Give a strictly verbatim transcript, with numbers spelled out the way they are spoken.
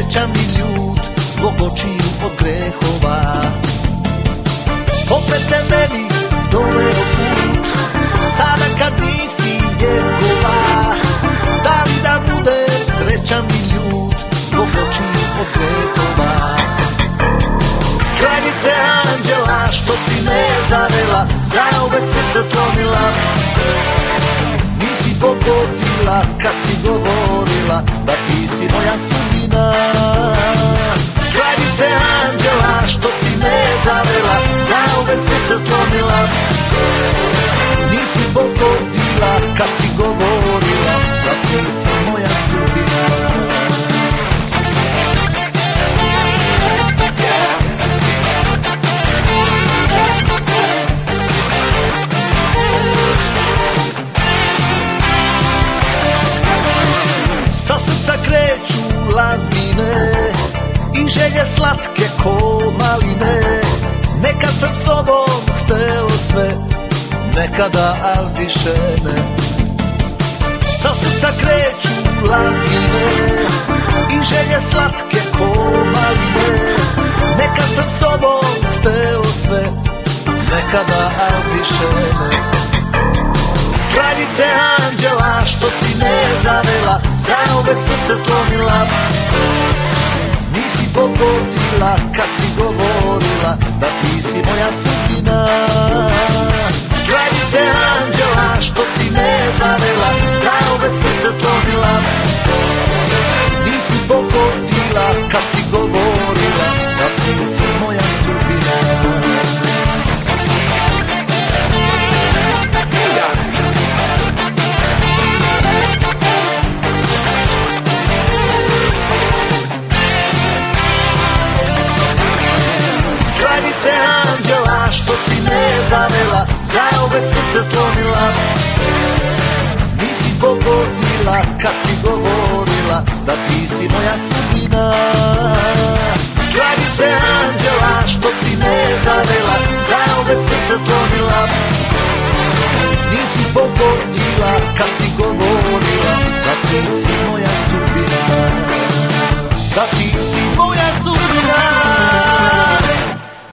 srećan i ljud zbog očiju od grehova. Opet te meni doveo put, sada kad nisi njegova. Da li da budem srećan i ljud zbog očiju od grehova. Kraljice anđela što si me zavela, zauvek srce slomila. Nisi pogodila kad si govorila da ti si moja sudbina. Kraljice anđela što si me zavela, zauvek srce slomila. Nisi pogodila kad si govorila da ti si moja sudbina. Sa srca kreću lavine i želje slatke ko maline. Nekad sam s tobom hteo sve, nekada al više ne. Sa srca kreću lavine i želje slatke ko maline. Nekad sam s tobom hteo sve, nekada al više ne. Kraljice anđela što si me zavela, zauvek srce slomila. Nisi pogodila kad si govorila da ti si moja sudbina. Kraljice anđela što si me zavela, zauvek srce slomila. Nisi pogodila kad si govorila da ti si moja sudbina. Kraljice anđela što si me zavela, zauvek srce slomila. Nisi pogodila kad si govorila da ti si moja sudbina. Kraljice anđela što si me zavela, zauvek srce slomila. Nisi pogodila kad si govorila da ti si moja sudbina. Da ti